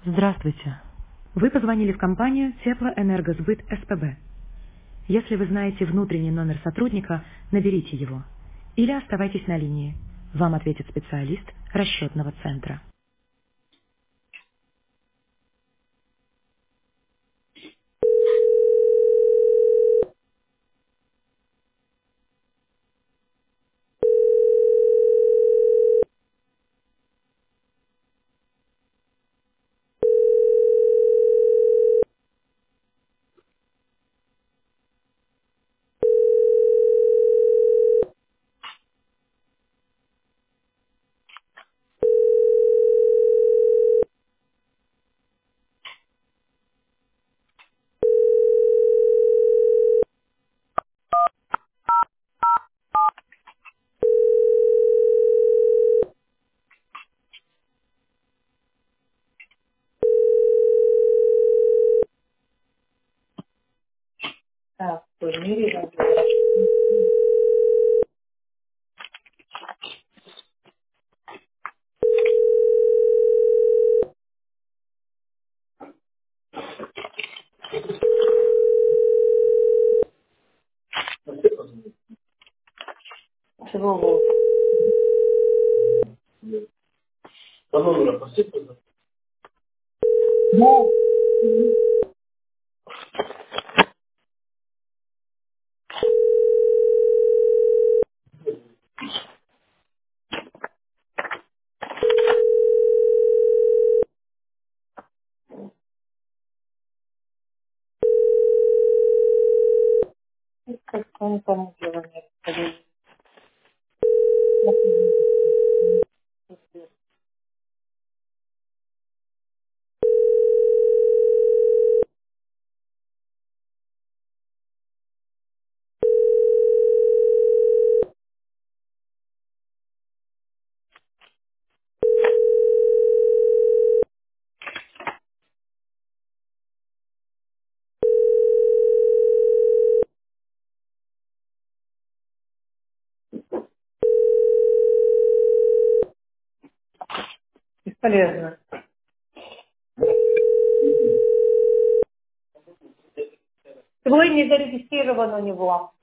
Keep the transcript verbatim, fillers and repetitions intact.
Здравствуйте. Вы позвонили в компанию Теплоэнергосбыт СПБ. Если вы знаете внутренний номер сотрудника, наберите его. Или оставайтесь на линии. Вам ответит специалист расчетного центра. Так, в той мире чего вы? По номеру посыпано. Ну, как он там дело нет. Бесполезно. Твой не зарегистрирован у него.